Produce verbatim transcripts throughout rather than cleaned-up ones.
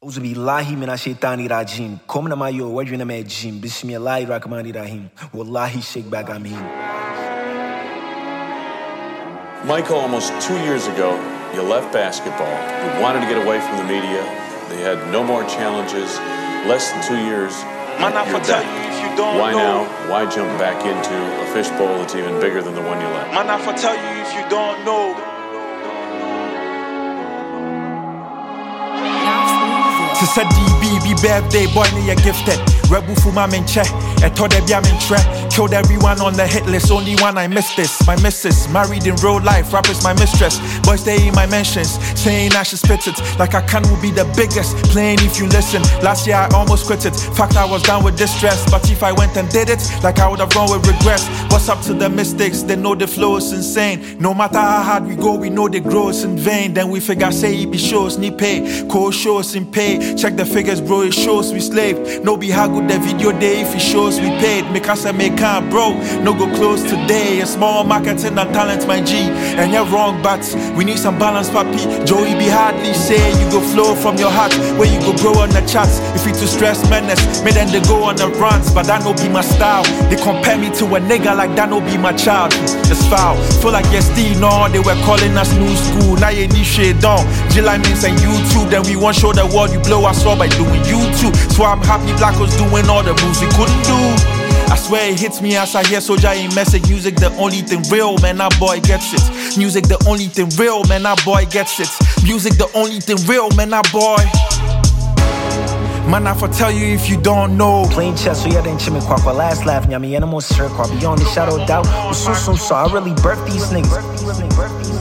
أعوذ بالله من الشيطان الرجيم كمنا ما يو وجهنا ما يجيم بسم الله الرحمن الرحيم والله shake back I'm him. Michael, almost two years ago, you left basketball. You wanted to get away from the media. They had no more challenges. Less than two years, Man, I you're tell back. you if you don't Why know. now? Why jump back into a fishbowl that's even bigger than the one you left? Man, I tell you if you don't know. To said D B, be birthday, boy, me you gifted. Rebel for my men check. I told them, yeah, men tre. Killed everyone on the hit list, only one I missed this. My missus, married in real life, rap is my mistress. Boys, they in my mentions, saying I should spit it. Like I can will be the biggest, playing if you listen. Last year I almost quit it. Fact, I was down with distress. But if I went and did it, like I would have gone with regrets. What's up to the mistakes? They know the flow is insane. No matter how hard we go, we know the growth is in vain. Then we figure, say it be shows, need pay. Cold shows in pay. Check the figures, bro, it shows we slave. No be how good the video day if it shows we paid. Make us a make can, bro. No go close today. A small marketing and talent, my G. And you're wrong, but we need some balance, papi. Joey be hardly say you go flow from your heart. Where you go grow on the charts. If you too stress menace, me then they go on the runs. But that no be my style. They compare me to a nigga like that no be my child. It's foul. Feel like yes, D, no, they were calling us new school. Now you need shit down. July means and YouTube. Then we won't show the world you blow us all by doing YouTube. So I'm happy Black was doing all the moves we couldn't do. I swear it hits me as I hear Soulja in message. Music the only thing real, man, that boy gets it. Music the only thing real, man, that boy gets it. Music the only thing real, man, that boy. Man, I for tell you if you don't know. Playing chess, so yeah, then chimney quack. While last laugh, yummy animal circle. Beyond the shadow of doubt. So, so, so, I really birthed these niggas.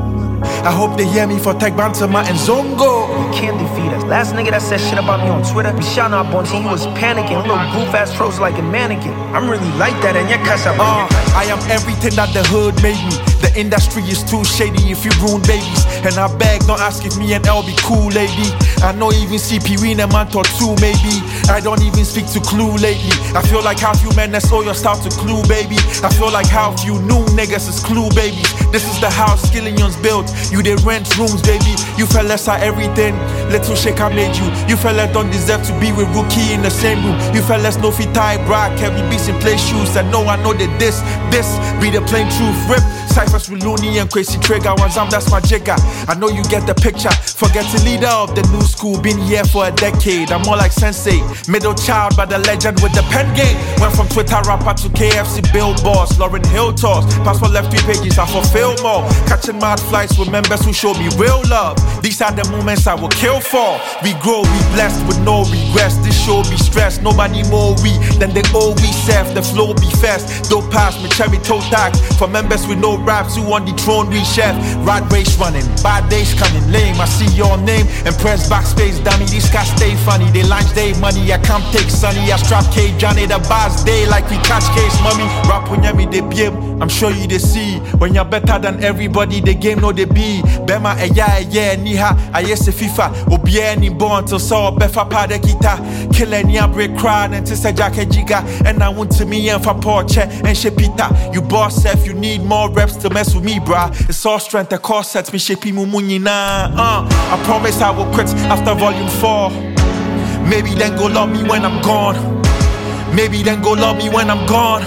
I hope they hear me for Tech Bantama and Zongo. You can't defeat us. Last nigga that said shit about me on Twitter, we shouting out Bonte, he was panicking. Little goof ass froze like a mannequin. I'm really like that, and your cuss up. Uh, I am everything that the hood made me. The industry is too shady if you ruin babies. And I beg, don't ask if me and L be cool, lady. I know even C P we in a month or two, maybe. I don't even speak to Clue lately. I feel like half you men that's all your start to Clue, baby. I feel like half you new niggas is Clue, babies. This is the house Skillions built. You they rent rooms, baby. You fellas are everything. Little shake I made you. You fellas don't deserve to be with Rookie in the same room. You fellas know fit tie bra, heavy beats in play shoes. And no, I know that this, this be the plain truth. Rip Cyphers with Looney and Crazy Trigger. Wanzam, that's my jigger. I know you get the picture. Forget the leader of the new school. Been here for a decade. I'm more like Sensei. Middle child, but the legend with the pen game. Went from Twitter rapper to K F C billboards. Lauren Hill toss. Pass for left three pages, I fulfill more. Catching mad flights with members who show me real love. These are the moments I will kill for. We grow, we blessed with no regrets. This show be stressed. Nobody more we than they all we serve. The flow be fast. Don't pass me cherry toe tag. For members with no raps who on the throne we chef. Rat race running, bad days coming lame. I see your name and press backspace, dummy. These cats stay funny. They lunch day money. I can't take sunny. I strap K Johnny the bars day like we catch case mummy. Rap on me they B M. I'm sure you they see when you're better than everybody. The game know they be. Bema e ya e yeah niha. I yes FIFA. Obie ni born till saw befa pa de kita. Kill any break crowd and to say jack jiga. And I want to me and for porche and shepita. You boss if you need more reps to mess with me, brah. It's all strength, the core sets me shaping mumuni na. Uh, I promise I will quit after volume four. Maybe then go love me when I'm gone. Maybe then go love me when I'm gone.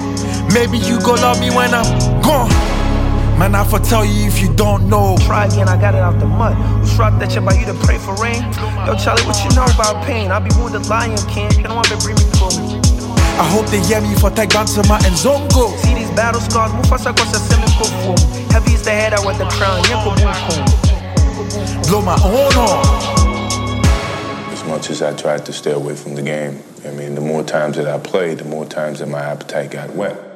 Maybe you go love me when I'm gone. Man, I for tell you if you don't know. Try again, I got it out the mud. Who's rock that shit about you to pray for rain? Yo, Charlie, what you know about pain? I be wounded lion king. You know what been bring me through. I hope they hear me for Tech Bantama and Zongo. See these battle scars, Mufasa goes to semi-cool. Heavy is the head, I wear the crown. Yanko boom Blow my own on. As much as I tried to stay away from the game, I mean, the more times that I played, the more times that my appetite got wet.